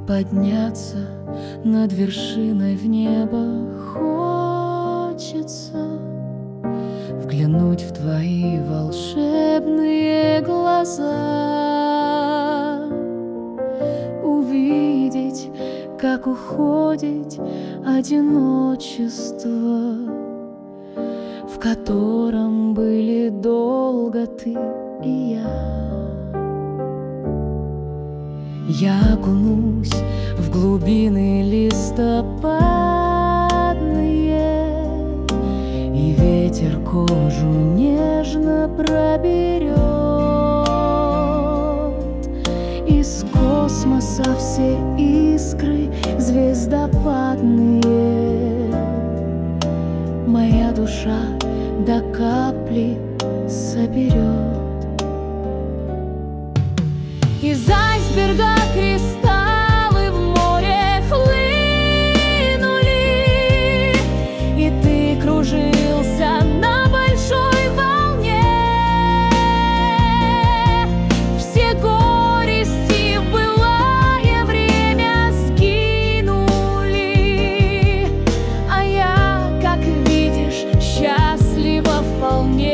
Подняться над вершиной в небо хочется, взглянуть в твои волшебные глаза, увидеть, как уходит одиночество, в котором были долго ты и я. Я окунусь в глубины листопадные, и ветер кожу нежно проберет. Из космоса все искры звездопадные, моя душа до капли соберет. Из айсберга кристаллы в море хлынули, и ты кружился на большой волне. Все горести в былое время скинули, а я, как видишь, счастлива вполне.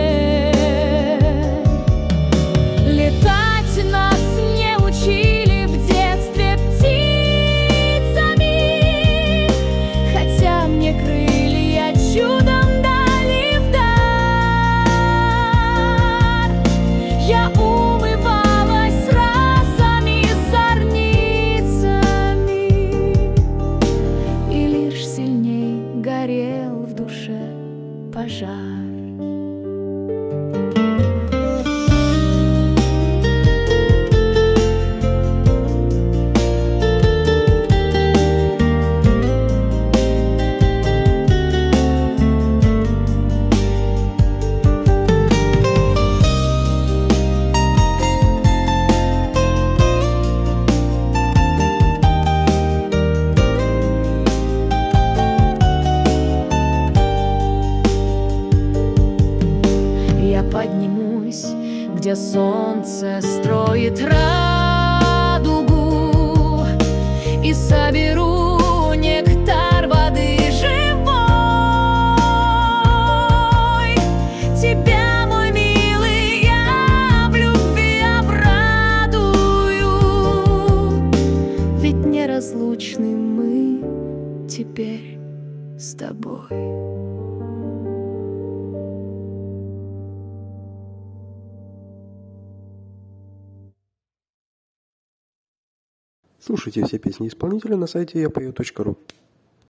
Горел в душе пожар. Поднимусь, где солнце строит радугу, и соберу нектар воды живой. Тебя, мой милый, я в любви обрадую, ведь неразлучны мы теперь с тобой. Слушайте все песни исполнителя на сайте yapою.ru.